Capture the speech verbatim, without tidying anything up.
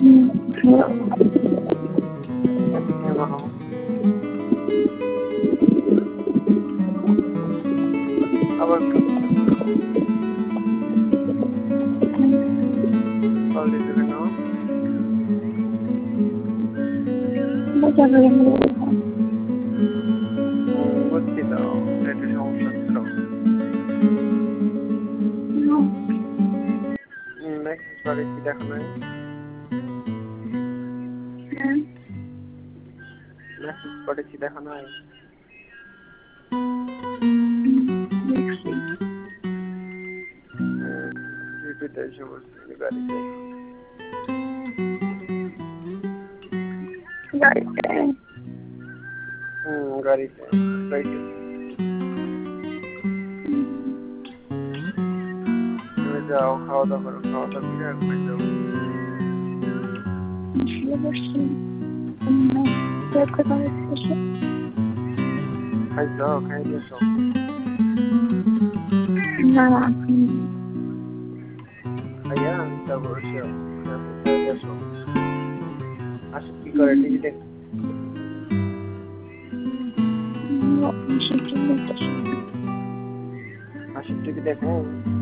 আবার কল দিতে কেন? বুঝছি তো, একটু সমস্যা ছিল। মেসেজ করেছি, দেখো নাই? মেসেজ করেছি, দেখো নাই? রিপিট এসে বলছি গাড়িতে গাড়িতে হুম গাড়িতে গাড়িতে তুমি যাও, খাওয়া দাওয়া করো, খাওয়া দাওয়া করে ঘুমাই যাও। খাইছো, খাই দিয়েছো? না খাইয়া তারপর এসো, খাই দিয়েছো? আসো কি করে টিভি দেখ? আসো টিভি দেখো।